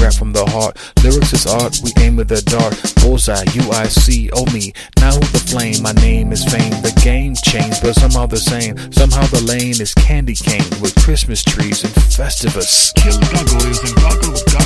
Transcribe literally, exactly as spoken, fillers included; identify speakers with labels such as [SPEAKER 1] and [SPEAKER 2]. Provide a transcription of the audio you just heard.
[SPEAKER 1] rap from the heart. Lyrics is art, we aim at the dart. Bullseye, U I C, oh me. Now who's the flame? My name is fame. The game changed, but somehow the same. Somehow the lane is candy cane with Christmas trees and Festivus.
[SPEAKER 2] Kill gargoyles and gargoyle